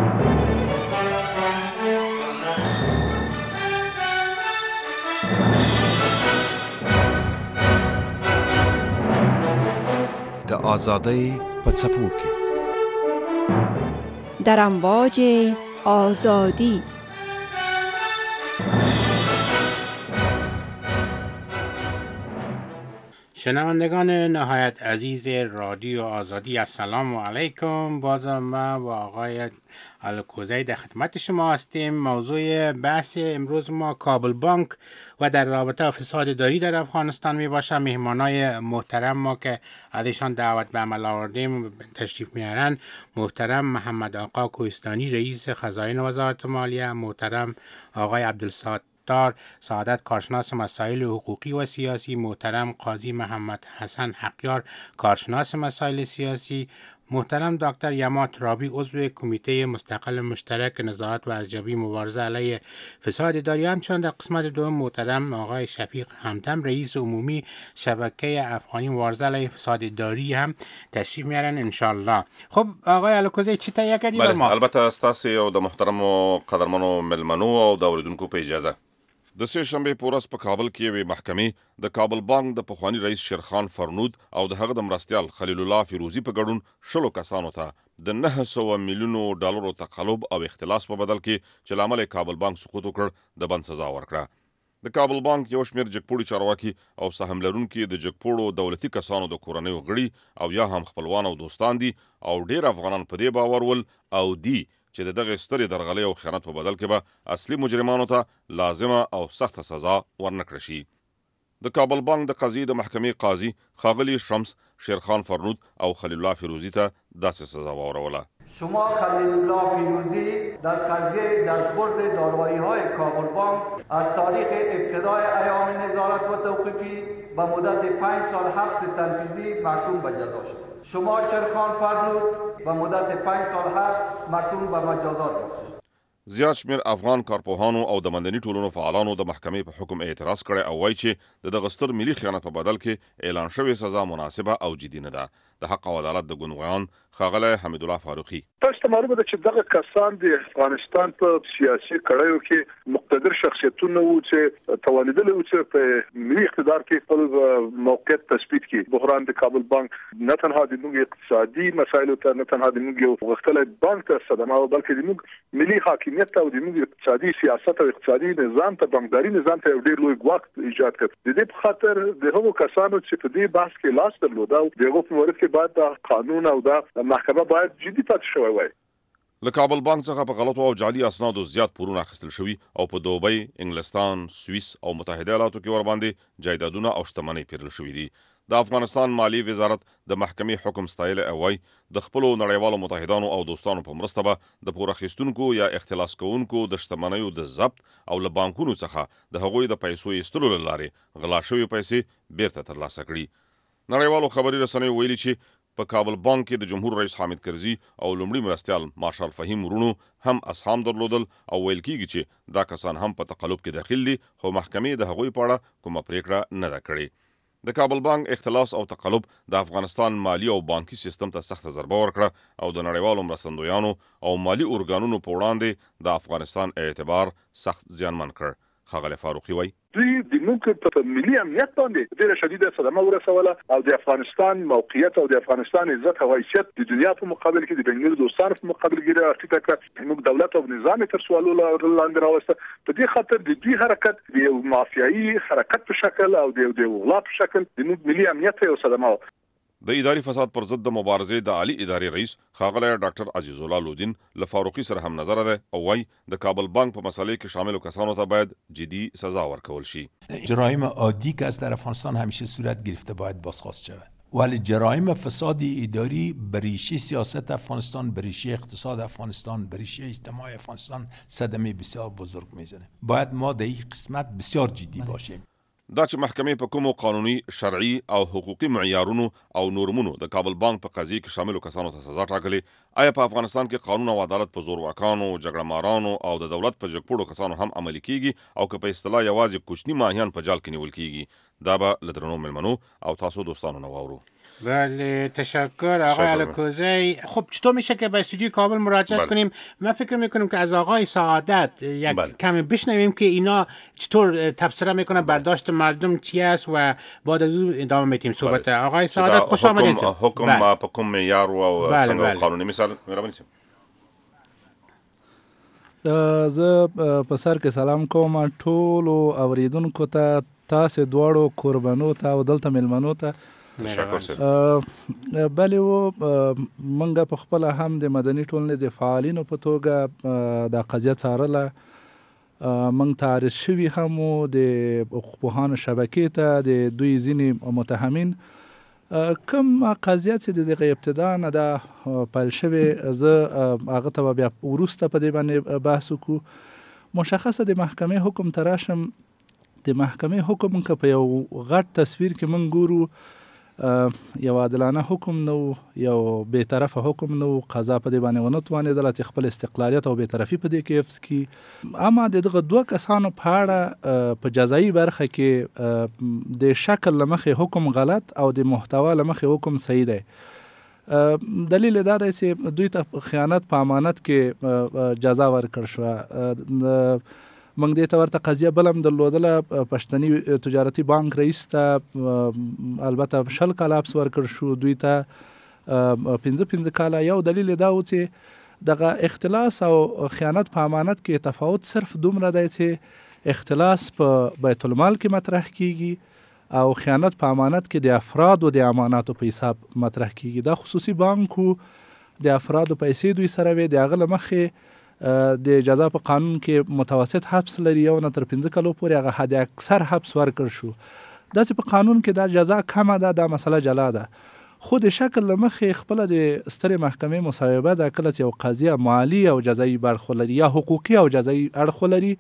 د آزادۍ په څپو کې در امواج آزادی. شنوندگان نهایت عزیز رادیو آزادی، السلام علیکم. باز ما و آقای الکوزی در خدمت شما هستیم. موضوع بحث امروز ما کابل بانک و در رابطه فساد داری در افغانستان می باشه. مهمانای محترم ما که ازشان دعوت به عمل آوردیم تشریف میارن: محترم محمد آقا کوهستانی رئیس خزائن وزارت مالیه، محترم آقای عبدالستار سعادت کارشناس مسائل حقوقی و سیاسی، محترم قاضی محمد حسن حقیار کارشناس مسائل سیاسی، محترم دکتر یما ترابی عضو کمیته مستقل مشترک نظارت و ارزیابی مبارزه علیه فساد داری، همچنین در قسمت دوم محترم آقای شفیق همدم رئیس عمومی شبکه افغانی مبارزه علیه فساد داری هم تشریف میارن انشالله. خب آقای الکوزی چی تهیه کردی بر ما؟ البته استاسي او د محترم او قدرمنو ملمنو او د اوریدونکو په اجازه د سه شنبه په ورځ په کابل کې یوې محکمې د کابل بانک د پخوانی رئیس شیرخان فرنود او د هغه د مرستیال خلیل الله فیروزی په ګډون 16 کسانو ته د 900 میلیونو ډالرو تقلب او اختلاس په بدل کې چې لامل کابل بانک سقوط وکړ د بند سزا ورکړه. د کابل بانک یو شمېر جګپوړي چارواکي او سهم لرونکي د جګپوړو دولتي کسانو د کورنیو غړي او یا هم خپلوان او دوستان دي او ډیر افغانان په دې باور ول او دي چې دغه سترې درغلۍ او خیانت په بدل کې به اصلي مجرمانو ته لازمه او سخته سزا ورنکړل شي. د کابل بانک د قضیې د محکمې قاضي ښاغلي شمس شیرخان فرنود او خلیل الله فیروزی ته داسې سزا واوروله: شما خلیل الله فیروزی در قضیه دستبرد دارایی‌های کابل بانک از تاریخ ابتدای ایام نظارت و توقیفی به مدت 5 سال حبس تنفیذی محکوم به جزا شد. شما شیرخان فرنود به مدت 5 سال حبس محکوم به مجازات شد. زیات شمېر افغان کارپوهانو او د مدني ټولنو فعالانو د محکمې په حکم اعتراض کړی او وایي چې د دغه ستر ملي خیانت په بدل کې اعلان شوې سزا مناسبه او جدي نه ده. د حق او عدالت د ګوندویان ښاغلی حمید الله فاروقي: تاسو ته معلومه ده چې دغه کسان د افغانستان په سیاسي کړیو کې مقتدر شخصیتونه وو چې توانیدل وو چې په ملي اقتدار کې خپل موقعیت تثبیت کړي. بحران د کابل بانک نه تنها د موږ اقتصادي مسایلو ته نه تنها د موږ یو غښتلی بانک ته صدمه او بلکې د موږ ملي حاکمیت او د موږ اقتصادي سیاست او اقتصادي نظام ته بانکداري نظام ته ډېر لوی ګواښ ایجاد کړ. د دې په خاطر د هغو کسانو چې په دې بحث کې لاس درلود او دغه په مورد کې باید د قانون او د محکمه باید جدي پاتې شوی وای. له کابل بانک څخه په غلطو او جعلي اسنادو زیات پورونه اخیستل شوي او په دوبۍ، انګلستان، سویس او متحده ایالاتو کې ورباندې جایدادونه او شتمنۍ پیرل شوي دي. د افغانستان مالی وزارت د محکمې حکم ستایلی او وایي د خپلو نړیوالو متحدانو او دوستانو په مرسته به د پور اخیستونکو یا اختلاس کوونکو د شتمنیو د ضبط او له بانکونو څخه د هغوی د پیسو ایستلو له لارې غلا شوي پیسې بیرته ترلاسه کړي. نړیوالو خبري رسنیو ویلي چې په کابل بانک کې د جمهور رئیس حامد کرزي او لومړي مرستیال مارشال فهیم ورونو هم اسهام درلودل او ویل کېږي چې دا کسان هم په تقلب کې داخل دي، خو محکمې د هغوی په اړه کومه پریکړه نه ده کړې. د کابل بانک اختلاس او تقلب د افغانستان مالی او بانکي سیستم ته سخته ضربه ورکړه او د نړیوالو مرستندویانو او مالی ارګانونو په وړاندې د افغانستان اعتبار سخت زیانمن کړ. ښاغلی فاروقي وایي: دوی د موږ په ملي امنیت باندې ډېره شدیده صدمه ورسوله او د افغانستان موقعیت او د افغانستان عزت او حیثیت د دنیا په مقابل کې د بین‌المللي دوستانو په مقابل کې راټیټه کړه. موږ دولت او نظام تر سوالو لاندې راوسته. په دې خاطر د دوی حرکت د یو مافیایي حرکت په شکل او د غلا په شکل د موږ ملي امنیت یو صدمه. د اداري فساد پر ضد د مبارزې د عالی اداري رئیس ښاغلی ډاکټر عزیز الله لودین له فاروقي سره هم نظر ده او وايي د کابل بانک په مسئله کې شامل کسانو ته باید جدي سزا ورکول شي. جرایم عادی که از در افغانستان همیشه صورت گرفته باید بازخواست شود. ولی جرایم فساد اداری بریشه سیاست افغانستان، بریشه اقتصاد افغانستان، بریشه اجتماع افغانستان صدمه بسیار بزرگ میزنه. باید ما در این قسمت بسیار جدی باشیم. دا چې محکمې په کومو قانوني، شرعي او حقوقي معیارونو او نورمونو د کابل بانک په قضیې کې شاملو کسانو ته سزا ټاکلې، آیا په افغانستان کې قانون او عدالت په زورواکانو، جګړه مارانو او د دولت په جګپوړو کسانو هم عملي کیږي او که په اصطلاح یوازې کوچني ماهیان په جال کې نیول کیږي؟ دا به له درنو مېلمنو او تاسو دوستانو نه واورو. بله تشکر آقای الکوزی. خب چطور میشه که به استودیو کابل مراجعه کنیم؟ من فکر میکنم که از آقای سعادت یک کمی بشنویم که اینا چطور تفسیر میکنن، برداشت مردم چی است و بعد از اون ادامه میدیم صحبت. آقای سعادت خوش آمدید. حکم په کوم معیار او څنګه قانوني مثال مهرباني سي. زه په سر کې سلام کوم ټولو اوریدونکو ته، تاسو دواړو قربانو ته او دلته مېلمنو ته. بلې و موږ په خپله هم د مدني ټولنې د فعالینو په توګه دا قضیه څارله. موږ تعرض شوي هم وو د حقوقپوهانو شبکې ته د دوی ځینې متهمین. کوم قضیه چې د دغه ابتدا نه ده پیل شوې، زه هغه ته بیا وروسته په دې باندې بحث وکړو. مشخصه د محکمې حکم ته راشم. د محکمې حکم که په یو غټ تصویر کې موږ ګورو، یو عادلانه حکم نه و، یو بېطرفه حکم نه و. قضا په دې باندې ونه توانېدله چې خپل استقلالیت او بېطرفي په دې کې حفظ کړي. اما د دغه دوه کسانو په اړه په جزایي برخه کې د شکل له مخې حکم غلط او د محتوا له مخې حکم صحیح دی. دلیل دا دی چې دوی ته خیانت په امانت کې جزا ورکړل شوه. موږ دې ته ورته قضیه بل هم درلودله. پښتني تجارتي بانک رئیس ته البته 20 کاله حبس ورکړل شو، دوی ته 15 کاله. یو دلیل دا و چې دغه اختلاس او خیانت په امانت کې تفاوت صرف دومره دی چې اختلاس په بیت المال کې مطرح کیږي او خیانت په امانت کې د افرادو د اماناتو په حساب مطرح کیږي. دا خصوصي بانکو د افرادو پیسې دوی سره وي، د هغه له مخې د جزا په قانون کې متوسط حبس لري، یو نه تر 15 کالو پورې هغه حد اکثر حبس ورکړ شو. داسې په قانون کې دا جزا کمه ده، دا مسله جلا ده. خو د شکل له مخې خپله د سترې محکمې مصوبه ده، کله چې یو قضیه مالي او جزایي اړخ لري یا حقوقي او جزایي اړخ لري،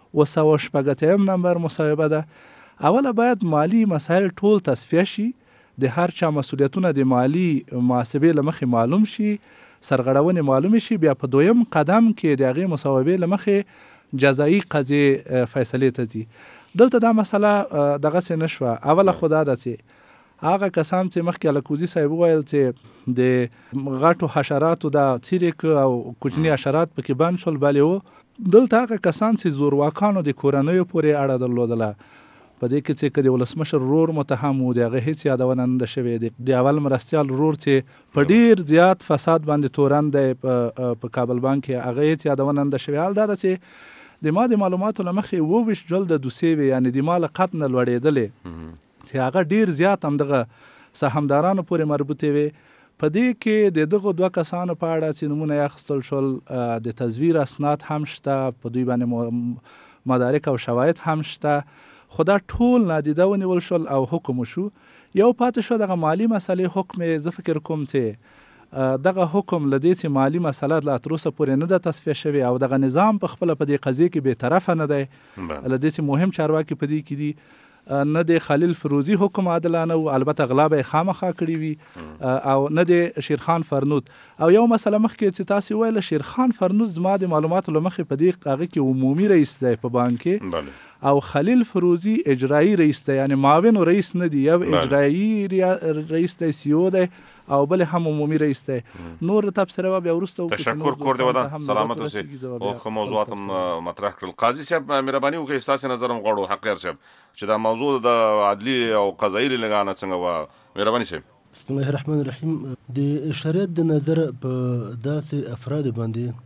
280 نمبر مصوبه ده. اوله باید مالي مسایل ټول تصفیه شي، د هر چا مسؤلیتونه د مالي محاسبې له مخې معلوم شي، سرغړونې معلومې شي. بیا په دویم قدم کې د هغې مصوبې له مخې جزایي قضیې فیصلې ته ځي. دلته دا مسله دغسې نه شوه. اوله خو دا ده چې هغه کسان چې مخکې الکوزي صاحب وویل چې د غټو حشراتو دا څیرې او کوچني حشرات پکې بند شول، بلې و دلته هغه کسان چې زورواکانو د کورنیو پورې اړه درلودله. په دې کې چې که د ولسمشر ورور متهم و، د هغه هېڅ یادونه نه ده شوې. د اول مرستیال ورور چې په ډېر زیات فساد باندې تورن دی په کابل بانک کې، هغه هېڅ یادونه نه ده شوې. حال دا ده چې د ما د معلوماتو له مخې 22 جلده دوسیې وې، یعنې د ما له قط نه لوړېدلې، چې هغه ډېر زیات همدغه سهامدارانو پورې مربوطې وې. په دې کې د دغو دوه کسانو په اړه چې نومونه یې اخیستل شول، د تزویر اسناد هم شته، په دوی باندې مدارک او شواهد هم شته. خو دا ټول نادیده ونیول شول او حکم وشو. یو پاتې شو دغه مالي مسلې حکم. زه فکر کوم چې دغه حکم له دې چې مالي مسله لا تر اوسه پورې نه ده تصفیه شوې او دغه نظام په خپله په دې قضیې کې بېطرفه نه دی. له دې چې مهم چارواکي په دې کې دي، نه د خلیل فروزي حکم عادلانه و، البته غلا به یې خامخا کړي وي، او نه د شیرخان فرنود. او یو مسله مخکې چې تاسې ویله، شیرخان فرنود زما د معلوماتو له مخې په دې هغه کې عمومي رئیس دی په بانک کې، او خلیل فروزي اجرایی رئیس دی، یعنی معاون رئیس نه دی، یو اجرایی رئیس دی، سی او دی، او بل هم عمومي رئیس دی. نور تبصره و بیا وروسته تشکر کور دی ودان سلامت اوسئ. او خو موضوعات مطرح کړل. قاضي صاحب مهرباني وکړئ، ستاسې نظر هم غواړو حقیار صاحب چې دا موضوع د عدلي او قضایي لګانه څنګه وه. مهرباني صاحب. بسم الله الرحمن الرحیم. د شریعت د نظر په داسې افراد باندې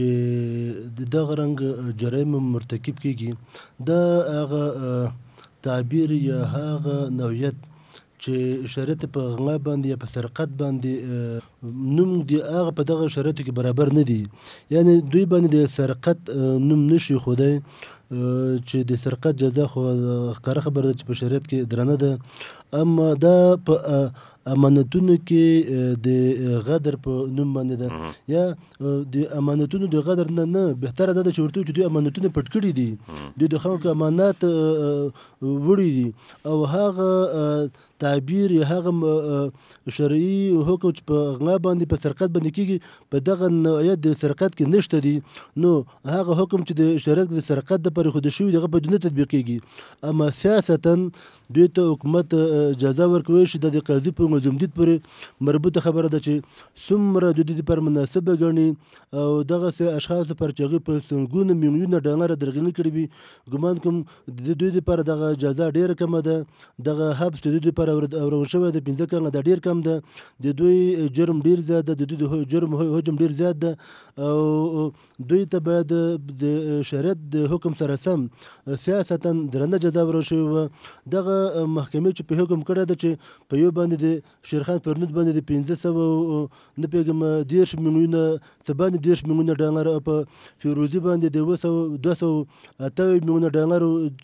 چې د دغه رنګ جرایم مرتکب کیږي، دا هغه تعبیر یا هغه نوعیت چې شریعت په غلا باندې یا په سرقت باندې نوم دی هغه په دغه شریعتو کې برابر نه دی. یعنی دوی باندې د سرقت نوم نشي خودی، چې د سرقت جزا خو ښکاره خبره ده چې په شریعت کې درنه ده. اما دا په امانتونو کې د غدر په نوم باندې ده، یا د امانتونو د غدر نه بهتره ده چې ورته چې دوی امانتونه پټ کړي دي، دوی د خلکو امانات وړي دي، او هغه تعبیر یا هغه شرعي حکم چې په غلا باندې په سرقت باندې کیږي په دغه نوعیت د سرقت کې نشته دي، نو هغه حکم چې د شریعت د سرقت د پر خود شوی دغه په دونه تطبیق کیږي. اما سیاستاً دوی ته حکومت اجازه ورکوي چې د قاضي په ملزومدید پورې مربوطه خبره ده چې څومره د دې پر مناسبه ګڼي او دغه اشخاص پر چغې په سلګونه میلیونه ډالر درغلي کړي وي، ګمان کوم د دوی لپاره دغه اجازه ډیره کمه ده. دغه حبس د دوی لپاره اورول شوی د 15 کاله د ډیر کم ده. د دوی جرم ډیر زیات ده، د دوی جرم حجم ډیر زیات ده او دوی ته باید د شریعت د حکم سره سم سیاستاً درنه جزا ورکړل شوې. دغه محکمې چې په حکم کړی ده چې په یو باندې د شیرخان پرنود باندې د 1500 نه پیګم 10 میلیونه سبانه 10 میلیونه ډالر او په فیروزي باندې د 208 میلیونه ډالر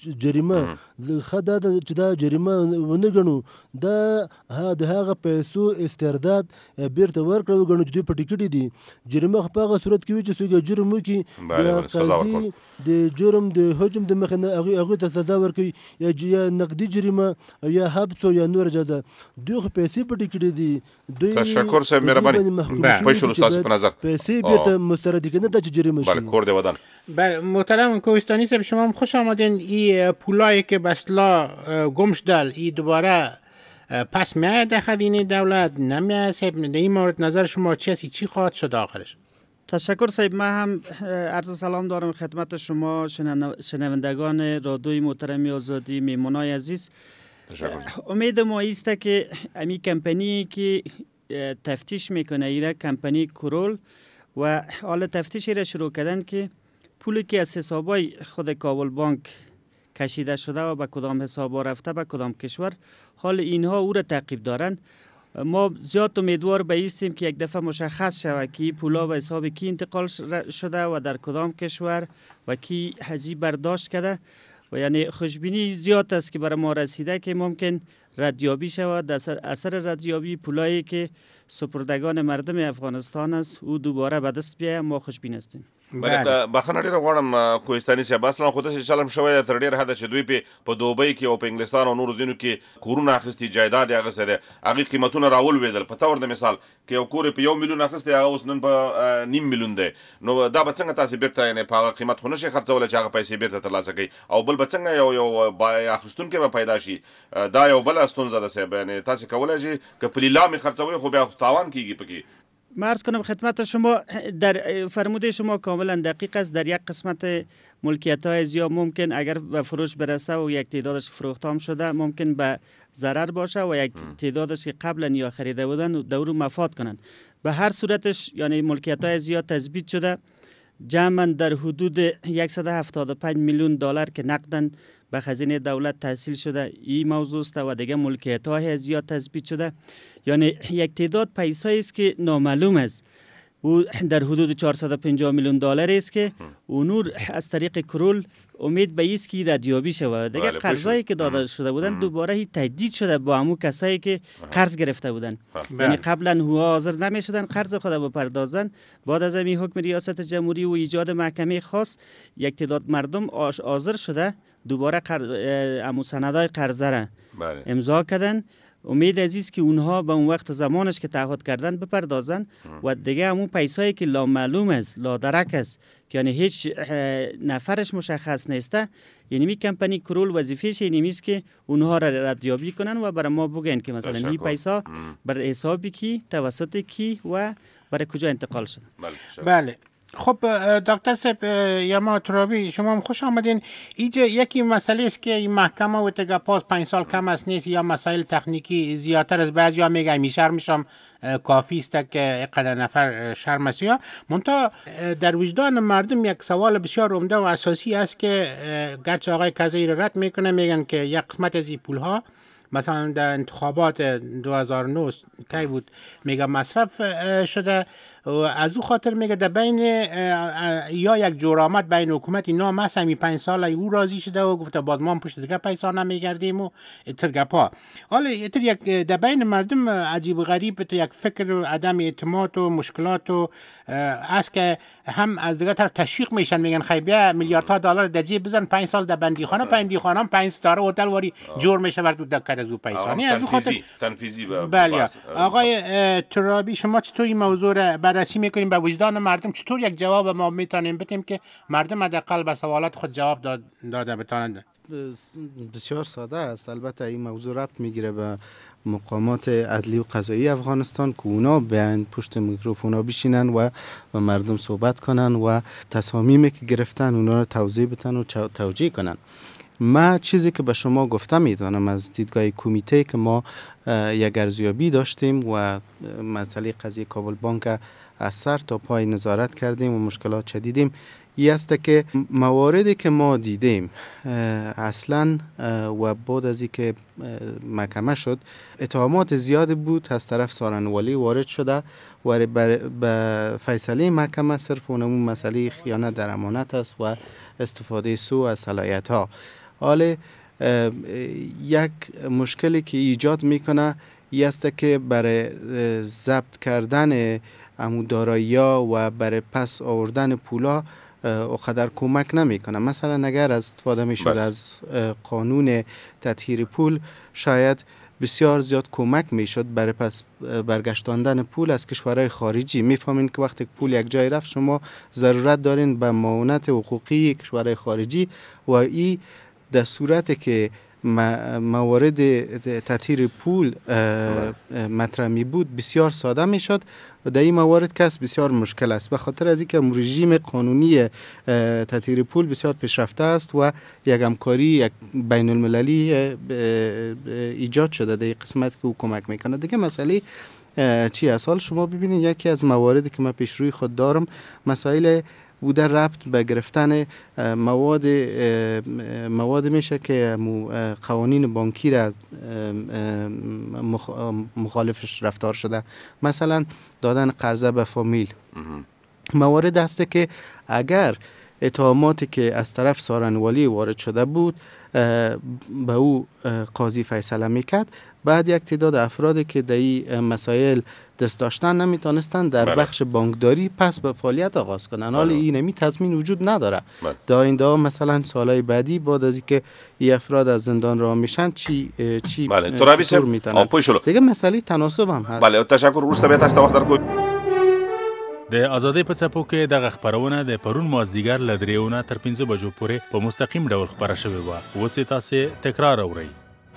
جریمه خدا د چې دا جریمه ونه غنو دا د هغه پیسو استرداد بیرته ورکړو غنو چې په ټیکټ دي. جریمه په هغه صورت کې چې څوک جرم وکړي یا قاضي د جرم د حجم د مخنه هغه ته سزا ورکوي یا نقدي جریمه یا حبس یا نور جزا. دوی پیسې په ټیکټ دي. دوی تشکر صاحب مهرباني پوه شو استاد په نظر پیسې بیرته مسترد کنه د جریمه شي. بله کور دی ودان. بله محترم کوهستانی صاحب شما هم خوش آمدین. این پولایی که به اصطلاح گم شدل این دوباره پس میاد خزینه دولت نمیاد صاحب؟ در این مورد نظر شما چی خواهد شد آخرش؟ تشکر صاحب. من هم عرض سلام دارم خدمت شما شنوندگان رادیوی محترم آزادی، میمونای عزیز. امید ما است که امی کمپانی که تفتیش میکنه ایره کمپانی کرول و حال تفتیش را شروع کردن که پولی که از حسابای خود کابل بانک کشیده شده و به کدام حساب رفته به کدام کشور، حال اینها او را تعقیب دارند. ما زیاد امیدوار به ایستیم که یک دفعه مشخص شود که پولا به حساب کی انتقال شده و در کدام کشور و کی هزی برداشت کرده. و یعنی خوشبینی زیاد است که برای ما رسیده که ممکن ردیابی شود. اثر ردیابی پولایی که سپردگان مردم افغانستان است او دوباره به دست بیاید. ما خوشبین هستیم. بله بخښنه ډیره غواړم کوهستاني صاحب، اصلا خو داسې چلم شوی تر ډېر حده چې دوی په دوبۍ کې او په انګلستان او نورو ځینو کې کورونه اخیستي، جایداد یې اخیستی دی، هغې قیمتونه راولوېدل. په طور د مثال که یو کور یې په 1 میلیون اخیستی هغه اوس نن په 0.5 میلیون دی. نو دا به څنګه تاسې بیرته یعنې په هغه قیمت خو نشئ خرڅولی چې هغه پیسې بیرته ترلاسه کوي، او بل به څنګه یو اخیستونکی به پیدا شي؟ دا یو بله ستونزه ده صاحب. یعنې تاسې کولی شئ که په لیلام یې خرڅوئ خو بیا تاوان کیږي پکې. عرض کنم خدمت شما در فرموده شما کاملا دقیق است. در یک قسمت ملکیت های زیاد ممکن اگر به فروش برسه و یک تعدادش فروختام شده ممکن به ضرر باشه و یک تعدادش که قبلا یا خریده بودن دور مفاد کنن. به هر صورتش یعنی ملکیت های زیاد تثبیت شده جمعاً در حدود 175 میلیون دلار که نقداً به خزینه دولت تحصیل شده این موضوع است و دیگه ملکیت های زیاد تثبیت شده. یعنی یک تعداد پیسایی است که نامعلوم است. او در حدود 450 میلیون دلار است که اونور از طریق کرول امید به است که ردیابی شود. دیگه قرضایی که داده شده بودن دوباره تجدید شده با همون کسایی که قرض گرفته بودن. یعنی قبلا هو حاضر نمیشدن قرض خود بپردازن. بعد از این حکم ریاست جمهوری و ایجاد محکمه خاص یک تعداد مردم حاضر شده دوباره امو سندای قرضه را امضا کردن. امید عزیز که اونها به اون وقت زمانش که تعهد کردن بپردازن و دیگه همون پیسایی که لا معلوم است لا درک است که یعنی هیچ نفرش مشخص نیسته، یعنی می کمپانی کرول وظیفه‌ش اینی است که اونها را ردیابی کنن و برای ما بگن که مثلا این پیسا بر حسابی کی توسط کی و برای کجا انتقال شده. بله. خب دکتر صاحب یما ترابی شما هم خوش آمدین. اینجا یکی مسئله است که این محکمه و تگه پاس 5 سال کم است نیست یا مسائل تکنیکی زیادتر از بعضی ها میگه می شرمشم کافی است که اقدر نفر شرم است یا منتها در وجدان مردم یک سوال بسیار عمده و اساسی است که گرچه آقای کرزی را رد میکنه میگن که یک قسمت از این پول ها مثلا در انتخابات 2009 کی بود میگه مصرف شده از او خاطر میگه در بین یا یک جرامت بین حکومت اینا مثلا 5 سال او راضی شده و گفته باز ما پشت دیگه پیسا نمیگردیم و ترگپا. حالا یک در بین مردم عجیب و غریب یک فکر و عدم اعتماد و مشکلات و است که هم از دیگه طرف تشویق میشن، میگن خیبه میلیاردها دلار در جیب بزن 5 سال در بندیخانه، بندیخانه 5 ستاره هتل واری جور میشه ور دو دکر از او پیسا. نه از او خاطر تنفیذی بله. آقای ترابی شما چطور این موضوع را بررسی میکنیم؟ به وجدان مردم چطور یک جواب ما میتونیم بدیم که مردم حداقل به سوالات خود جواب داده بتونند؟ بسیار ساده است. البته این موضوع ربط میگیره به مقامات عدلی و قضایی افغانستان که اونا بیان پشت میکروفونا بشینن و مردم صحبت کنن و تصامیمی که گرفتن اونا رو توضیح بدن و توجیه کنن. ما چیزی که به شما گفتم میدانم از دیدگاه کمیته که ما یک ارزیابی داشتیم و مسئله قضیه کابل بانک از سر تا پای نظارت کردیم و مشکلات چدیدیم. این است که مواردی که ما دیدیم اصلا و بعد از اینکه محکمه شد اتهامات زیادی بود از طرف سارنوالی وارد شده و به فیصله محکمه صرف اونمون مسئله خیانت در امانت است و استفاده سوء از صلاحیت ها. حالا یک مشکلی که ایجاد میکنه این است که برای ضبط کردن دارایی‌ها و برای پس آوردن پولا اقدر کمک نمیکنه. مثلا اگر استفاده میشد از قانون تطهیر پول شاید بسیار زیاد کمک میشد برای پس برگشتاندن پول از کشورهای خارجی. میفهمین که وقتی پول یک جای رفت شما ضرورت دارین به معاونت حقوقی کشورهای خارجی و این در صورتی که موارد تطهیر پول مطرح می بود بسیار ساده می شد و در این موارد کس بسیار مشکل است، به خاطر از اینکه رژیم قانونی تطهیر پول بسیار پیشرفته است و یک همکاری یک بین المللی ایجاد شده در این قسمت که او کمک میکنه. دیگه مسئله چی است؟ حال شما ببینید یکی از مواردی که من پیش روی خود دارم مسائل بوده ربط به گرفتن مواد میشه که قوانین بانکی را مخالفش رفتار شده، مثلا دادن قرضه به فامیل. موارد هسته که اگر اتهاماتی که از طرف سارنوالی وارد شده بود به او قاضی فیصله میکرد، بعد یک تعداد افرادی که در این مسائل دست داشتن نمیتونستن در بخش بانکداری پس به فعالیت آغاز کنن. حالا این نمی تضمین وجود نداره. در آینده مثلا سالهای بعدی بعد از اینکه این افراد از زندان رها میشن چی چطور میتونن. دیگه مسئله تناسب هم هست. بله تشکر. روز طبیعت است وخت درکو د ازادۍ په څپو کې دغه خپرونه د پرون مازدیګر له 3 تر 5 بجو پورې په مستقیم ډول خپره شوې وه. اوس یې تاسې تکرار اورئ.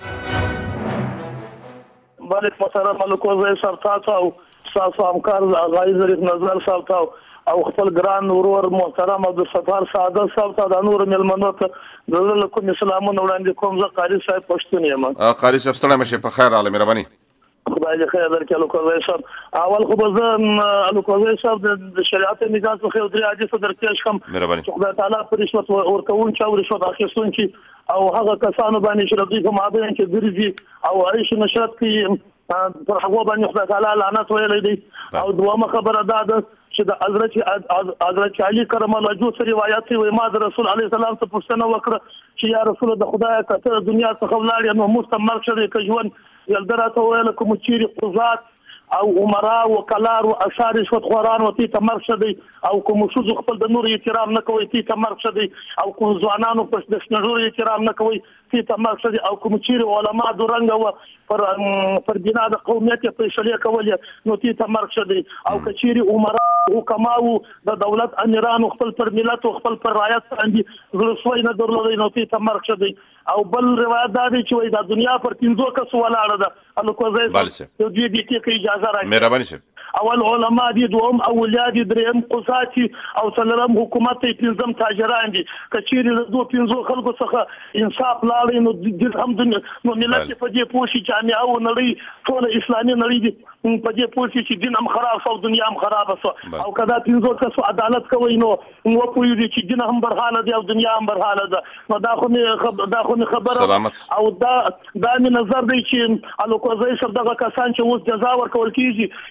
بله محترم الکوزی صاحب تاسو او ستاسو همکار غازي ظریف نظر صاحب او خپل ګران ورور محترم عبدالستار سعادت صاحب ته د نور مېلمنو ته د کوم سلامونه وړاندې کوم. زه قاري صاحب پښتون یم. قاري صاحب ستړی مشه په خیر حاله مهرباني. خدای دې خیر درکړي الکوزی صاحب. اول خو به زه الکوزی صاحب د شریعت نگاه څخه یو درې حدیث درکړم چې خدای تعالی پر رشوت ورکوونکي او رشوت اخیستونکي او هغه کسانو باندې چې دوی په مابین کې ګرځي او عیش نشرت کوي پر هغه باندې خدای تعالی لعنت ویلی دی. او دومره خبره ده چې د حضرت علی کرم الله وجهه روایت وي ما د رسول الله سلام ته پوښتنه وکړه چې یا رسول د خدای کته دنیا څخه ولاړ نو مستمر شوی که ژوند یلدراته ویل کوم چیرې قضات او عمرا و کلار و اشعار رشوت خوران و تی تمرګ شدی او کوم شوز خپل د نور احترام نه کوي تی تمرګ شدی او کوم ځوانانو په د شنجور احترام نه کوي تی تمرګ شدی او کوم چیرې علما د رنګ و پر بنا د قومیت په شلې کولې نو تی تمرګ شدی او کچيري عمرا حکماو د دولت امیران خپل پر ملت او خپل پر رعایت باندې زړسوي نه درلودي نو تی تمرګ شدی او بل روایت دا دی چې د دنیا پر 500 کس ولاړه ده الکوزی یو دې کې اجازه راکړي. مهرباني شه. اول علما دي، دوم اولیاء دي، دریم قضات او څلورم حکومت ته پنځم تاجران دي. کچېرې د 250 خلکو څخه انصاف لاړې نو الحمدلله نو ملت په دې پوښي جامعه او نړۍ ټول اسلامي نړۍ دي په دې پوښي چې دین هم خراب او دنیا هم خراب او کدا 500 کس عدالت کوي نو پوښي چې دین هم برحاله دي او دنیا هم برحاله ده. نو دا خو خبره او دا مې نظر دی چې الکوزی صاحب دغه کسان چې اوس جزا ورکول کیږي یا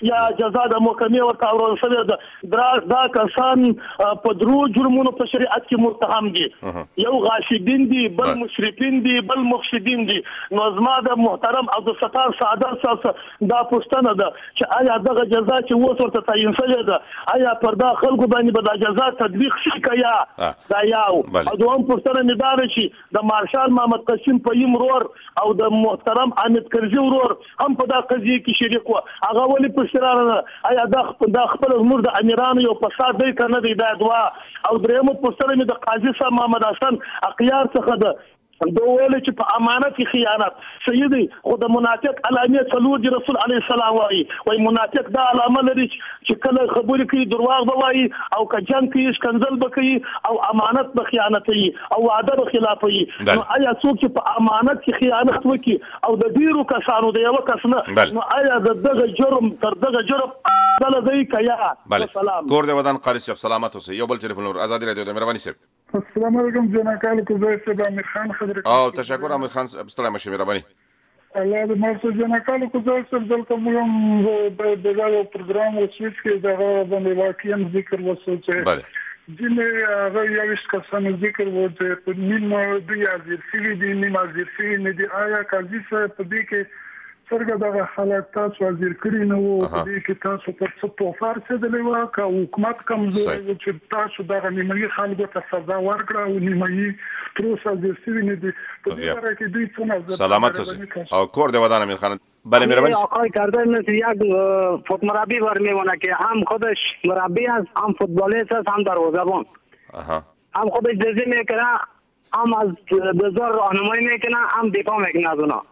جزا د محکمې ورته اورول شوې ده. دا کسان په درو جرمونو په شریعت کې متهم دي. یو غاشدین دي، بل مشرفین دي، بل مفسدین دي. نو زما د محترم عبدالستار سعادت صاحب دا پوښتنه ده چې آیا دغه جزا چې اوس ورته تعین شوې ده آیا پر دا خلکو باندې به دا جزا تطبیق شي که یا دا یو. او دوهم پوښتنه مې دا ده چې د مارشال محمد قسیم فهیم ورور او د محترم حامد کرزي ورور هم په دا قضیه کې شریک و. هغه ولې پوښتنه نه آیا دا خپل زموږ د امیرانو یو فساد دی که نه دی؟ دا دوه. او درېیمه پوښتنه مې د قاضي صاحب محمد حسن اقیار څخه ده. دا ویل چې په امانت کې خیانت صحیح دی، خو د منافق علامه څلور دی رسول علیه السلام وایي منافق دا علامه لري چې کله خبرې کوي دروغ به وایي او که جنګ کوي ښکنځل به کوي او امانت به خیانت کوي او وعده به خلاف کوي. نو آیا څوک چې په امانت کې خیانت وکړي او د ډیرو کسانو د یو کس نه، نو آیا دغه جرم تر دغه جرم دل دی که یا؟ سلام کور د ودان قاری صاحب سلامت اوسئ. یو بل ټلیفون نور آزادي رادیو د مهرباني صاحب. السلام علیکم جناب کوزای صاحب. امیر خان خبرې او تشکر امیر خان ستړی مشه مهرباني. الله دې مرسته جناب کوزای صاحب دلته موږ د دغه پروګرام وسیټ کې دغه باندې واقعا ذکر وسو چې ځینې هغه یویشت کسانو ذکر و چې په نیم دوی حاضر شوي دي، نیم حاضر شوي نه دي. آیا قاضي صاحب په دې کې څرګه دغه حالات تاسو حاضر کړي نه وو؟ په دې کې تاسو پر څه توفه رسېدلې وه که حکومت کمزوری و چې تاسو دغه نیمایي خلکو ته سزا ورکړه او نیمایي تر اوسه حاضر شوي نه دي؟ په دې باره کې دوی څه نظر سلامت اوسئ. او کور د ودان امیر خان بله مهربانی. آقای کردن مثل یک فوتمربی برمیمونه که هم خودش مربی است، هم فوتبالیست است، هم دروازه‌بان. هم خودش بازی میکنه، هم از بازار راهنمایی میکنه، هم دفاع میکنه از اونا.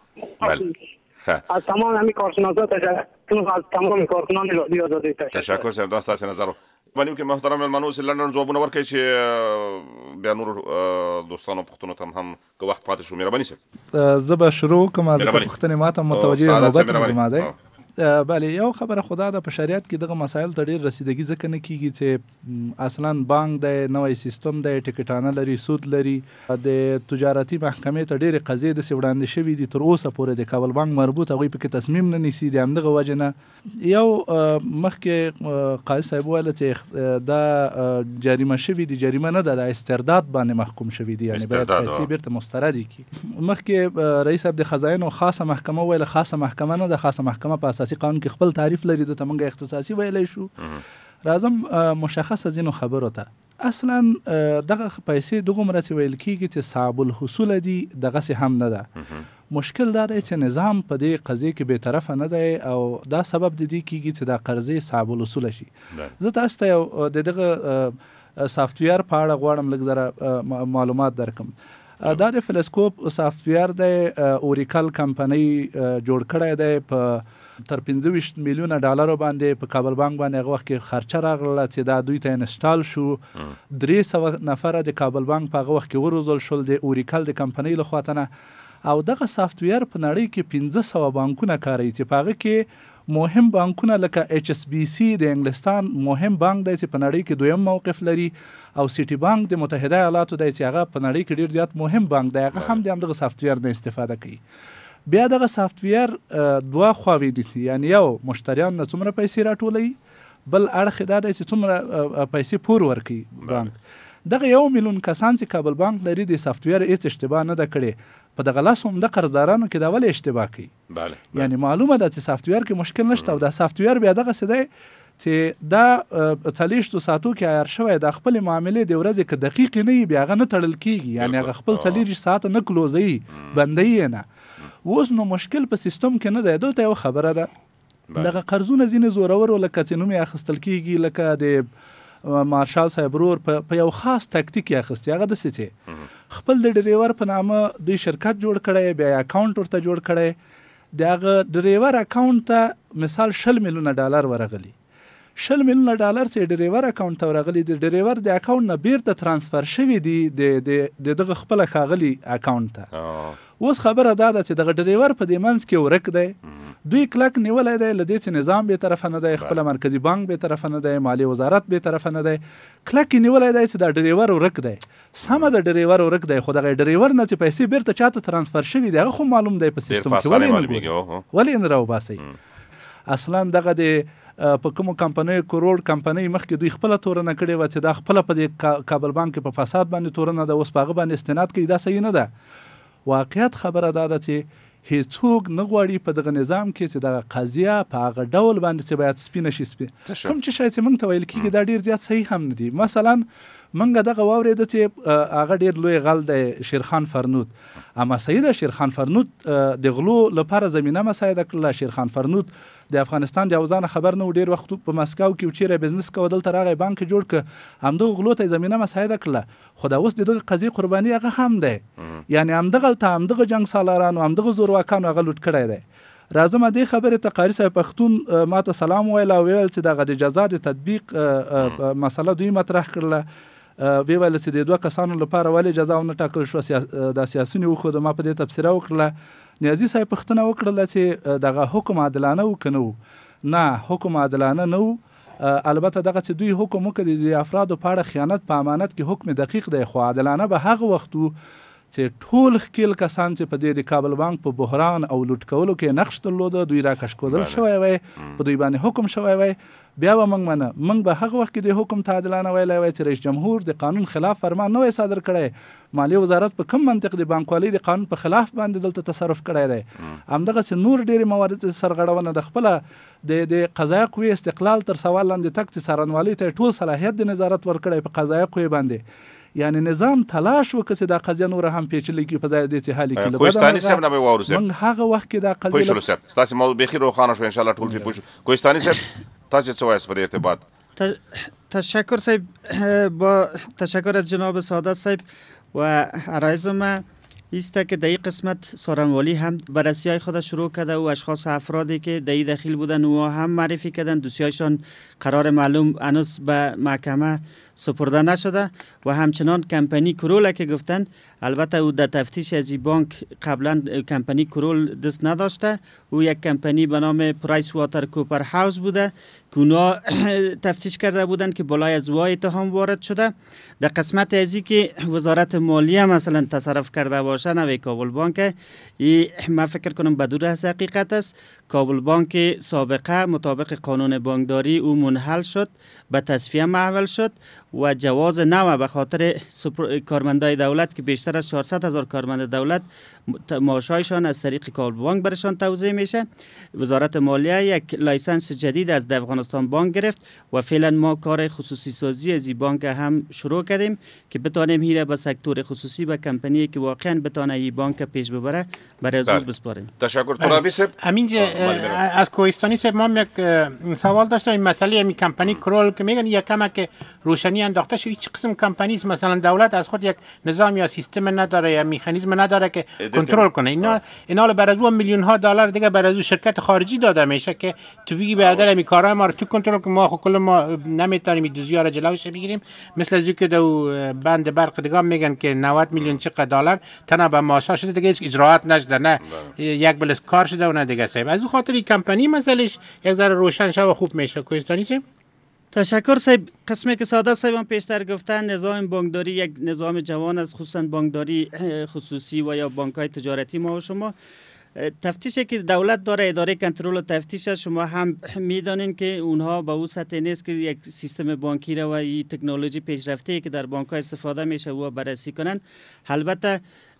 از تمام همین کارشناسا تشکر، از تمام کارکنان رادیو آزادی تشکر. صاحب دا ستاسو نظر باندې کې محترم مېلمنو چې لندن ځوابونه ورکړي چې بیا نور دوستانو پوښتنو ته هم که وخت پاتې شو مهرباني صاحب. زه به شروع کوم ځکه پوښتنې ماته متوجه نوبت زما دی. بله یو خبره خدا ده، په شریعت کې دغه مسایل ته ډېر رسیدګي ځکه نه کیږي چې اصلا بانک دی، نوی سیستم دی، ټکټانه لري، سود لري. د تجارتي محکمې ته ډېرې قضیې داسې وړاندې شوي دي تر اوسه پورې د کابل بانک مربوط هغوی پکې تصمیم نه نیسي. د همدغه وجې نه یو مخکې قاضي صاحب ویله چې دا جریمه شوي دي، جریمه نه ده، د استرداد باندې محکوم شوي دي، یعنې باید پیسې بیرته مستردې کړي. مخکې رئیس صاحب د خزاینو خاصه محکمه ویله، خاصه محکمه نه ده، خاصه محکمه په اساسي قانون کې خپل تعریف لري، د تمنګ اختصاصي ویلی شو. راځم مشخصه ځینو خبرو ته. اصلا دغه پیسې دغومره چې ویل کېږي چې صعب الحصول دي، دغسې هم نه ده. مشکل دا دی چې نظام په دې قضیې کې بېطرفه نه دی او دا سبب د دې کېږي چې دا قرضې صعب الحصوله شي. زه تاسو ته یو د دغه سافټویر په اړه غواړم لږ ذره معلومات درکم. دا د فلسکوپ سافټویر دی، اوریکل کمپنۍ جوړ کړی دی، په تر 25 میلیونه ډالرو باندې په کابل بانک باندې هغه وخت کې خرچه راغله چې دا دوی ته انسټال شو. 300 نفره د کابل بانک په هغه وخت کې وروزل شول د اوریکل د کمپنۍ له خوا نه. او دغه سافټویر په نړۍ کې 1500 بانکونه کاروي چې په هغه کې مهم بانکونه لکه HSBC د انګلستان مهم بانک دی چې په نړۍ کې دویم موقف لري، او سیټي بانک د متحده ایالاتو دی چې هغه په نړۍ کې ډېر زیات مهم بانک دی، هغه هم د همدغه سافټویر نه استفاده کوي. بیا دغه سافټویر دوه خواوې دي، یعنی یو مشتریان نه څومره پیسې راټولوي، بل اړخ دا دی چې څومره پیسې پور ورکوي بانک. دغه 1 میلیون کسان چې کابل بانک لري د سافټویر هیڅ اشتباه نه ده کړې. په دغه لس عمده قرضدارانو کې دا ولې اشتباه کوي؟ یعنی معلومه ده چې سافټویر کې مشکل نشته او دا سافټویر بیا دغسې دی چې دا 40 ساعتو کې عیار شوی، دا خپل معاملې د ورځې که دقیقې نه وي بیا هغه نه تړل کېږي، یعنی هغه خپل 40 ساعته نه کلوزوي، بندوي یې نه. اوس نو مشکل په سیستم کې نه دی. دلته یو خبره ده، دغه قرضونه ځینې زورورو لکه چې نوم یې اخیستل کېږي، لکه د مارشال صاحب ورور په یو خاص تکتیک یې اخیستي. هغه داسې چې خپل د ډریور په نامه دوی شرکت جوړ کړی، بیا یې اکاونټ ورته جوړ کړی، د هغه ډریور اکاونټ ته مثال 20 میلیونه ډالر ورغلي. 20 میلیونه ډالر چې ډریور اکاونټ ته ورغلي، د ډریور د اکاونټ نه بیرته ترانسفر شوي دي د دغه خپله ښاغلي اکاونټ ته. اوس خبره دا ده چې دغه ډریور په دې منځ کې ورک دی. دوی کلک نیولی دی له دې چې نظام بې طرفه نه دی، خپله مرکزي بانک بې طرفه نه دی، مالیې وزارت بې طرفه نه دی، کلک یې نیولی دی چې دا ډریور ورک دی. سمه د ډریور ورک دی، خو دغه ډریور نه چې پیسې بیرته چاته ترانسفر شوي دي هغه خو معلوم دی په سیستم کې. ولې نه راوباسئ؟ اصلا دغه د په کومو کمپنیو کروڑ کمپنۍ مخکې دوی خپله تورنه کړې وه چې دا خپله په دې کابل بانک کې په فساد باندې تورنه ده، اوس په هغه باندې استناد کوي. دا صحیح نه ده. واقعیت خبره دا ده چې هیڅوک نه غواړي په دغه نظام کې چې دغه قضیه په هغه ډول باندې چې باید سپینه شي کوم چې شاید چې موږ ته ویل کېږي دا ډېر زیات صحیح هم نه دي. مثلا موږ دغه واورېده چې هغه ډېر لوی غل دی شیرخان فرنود، اما صحیح ده شیرخان فرنود د غلو لپاره زمینه مساعده کړله. شیرخان فرنود د افغانستان د اوزانه خبر نه و، ډېر وخت په مسکو کې و چیرې بزنس کوه، دلته راغی بانک جوړ کړه، همدغه غلو ته زمینه مساعده کړله. خو دا اوس د دغه قضیې قرباني هغه هم دی، یعنې همدغه جنګ سالارانو همدغه زورواکانو هغه لوټ کړی دی. راځم دې خبرې ته قاري صاحب پښتون ما ته سلام ویل او ویل چې دغه د جزا د تطبیق مسله دوی مطرح کړله. ویل چې د دوه کسانو لپاره ولې جزا ونه ټاکل شوه، دا سیاسیون وښوده. ما په دې تبصره وکړله. نیازي صاحب پوښتنه وکړله چې دغه حکم عادلانه و که نه و. نه، حکم عادلانه نه و. البته دغه چې دوی حکم وکړي د افرادو په اړه خیانت په امانت کې حکم دقیق دی، خو عادلانه به هغه وخت و چې ټول ښکیل کسان چې په دې د کابل بانک په بحران او لوټ کولو کې نقش درلوده دوی راکشکودل شوی وی، په دوی باندې حکم شوی وی. بیا به موږ به هغه وخت کې د حکم ته عادلانه ویلی وی چې رئیس جمهور د قانون خلاف فرمان نه وی صادر کړی، مالیې وزارت په کوم منطق د بانکوالۍ د قانون په خلاف باندې دلته تصرف کړی دی. همدغسې نور ډېرې موارد سرغړونه د خپله د قضایه قوې استقلال تر سوال لاندې تک چې څارنوالۍ ته ټول صلاحیت د نظارت ورکړی په قضایه قوې باندې. یعنی نظام تلاش وکړي چې دا قضیه نور هم پیچلې کړي په ځای دې چې حل کړي. کوهستاني صاحب نه به واورو صاحب موږ هغه وخت کې دا قضیه پوه شولو صاحب ستاسې موضوع بیخي روښانه شو ان شاء الله ټول پوه شو. کوهستاني صاحب تاسو څه وایاست په دې ارتباط؟ تشکر صاحب، با تشکر از جناب سعادت صاحب و عرایز ما ایسته که در این قسمت سارنوالی هم بررسی های خود شروع کرده و اشخاص افرادی که در این دخیل بودن و هم معرفی کردن، دوسیایشان قرار معلوم هنوز به محکمه سپرده نشده و همچنان کمپانی کرول که گفتن البته او در تفتیش از این بانک قبلا کمپانی کرول دست نداشته، او یک کمپانی به نام پرایس واتر کوپر هاوس بوده که اونا تفتیش کرده بودن که بالای از او اتهام وارد شده. در قسمت ازی که وزارت مالیه مثلا تصرف کرده باشه نوی کابل بانک، من فکر کنم بدور از حقیقت است. کابل بانک سابقه مطابق قانون بانکداری او منحل شد، به تصفیه محول شد و جواز نو به خاطر کارمندای دولت که بیشتر از 400,000 کارمند دولت معاشایشان از طریق کابل بانک برشان توزیع میشه. وزارت مالیه یک لایسنس جدید از افغانستان بانک گرفت و فعلا ما کار خصوصی سازی از این بانک هم شروع کردیم که بتانیم هیره به سکتور خصوصی و کمپانی که واقعا بتانه این بانک پیش ببره برای زود بسپاریم. تشکر. ترابی صاحب همینجا از کوهستانی صاحب ما یک سوال داشتم. این مسئله همین کمپانی کرول که میگن یک کمک روشنی انداخته شد، هیچ قسم کمپانی است مثلا دولت از خود یک نظام یا سیستم نداره یا مکانیزم نداره که کنترل کنه. اینا برای از میلیون ها دلار دیگه برای شرکت خارجی داده میشه که تو بگی برادر همین کارا ما رو تو کنترل کنه، ما خود کل ما نمیتونیم دوزی‌ها رو جلوش بگیریم. مثل از که دو بند برق دیگه میگن که 90 میلیون چقدر دلار تنها به ماشا شده دیگه هیچ اجراات نشده، نه یک بلس کار شده و نه دیگه صاحب. از خاطر این کمپانی مسئلهش یک ذره روشن شه و خوب میشه. کوهستانی چه؟ تشکر صاحب. قسمی که سعادت صاحب هم پیشتر گفتن نظام بانکداری یک نظام جوان است، خصوصا بانکداری خصوصی و یا بانک‌های تجارتی. ما و شما تفتیشی که دولت داره، اداره کنترل و تفتیش، شما هم میدانین که اونها به اون سطح نیست که یک سیستم بانکی را و این تکنولوژی پیشرفته که در بانک‌ها استفاده میشه و بررسی کنن. البته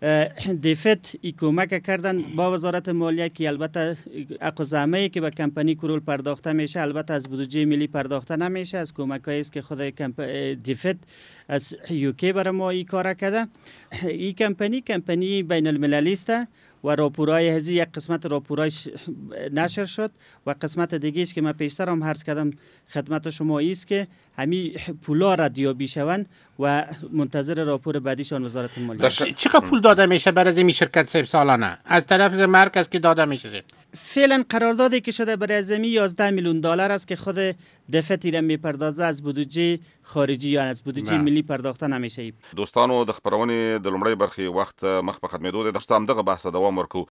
دیفت ای کمک کردن با وزارت مالیه که البته اقزامه‌ای که به کمپانی کرول پرداخته میشه البته از بودجه ملی پرداخته نمیشه، از کمکایی است که خود دیفت از یوکی برای ما این کار کرده. این کمپانی بین المللی است و راپورای هزی یک قسمت راپورایش نشر شد و قسمت دیگه است که من پیشتر هم عرض کردم خدمت شما است که همین پولا ردیابی شوند و منتظر راپور بعدیشان وزارت مالیه. چقدر پول داده میشه برای این شرکت صاحب سالانه از طرف مرکز که داده میشه؟ فعلا قراردادی که شده برای زمین 11 میلیون دلار است که خود دفعه را میپردازه، از بودجه خارجی یا از بودجه ملی پرداخته نمیشه. دوستانو د خبرونې د لومړی برخې وخت مخ په ختمېدو ده. دغه بحث دوام ورکو.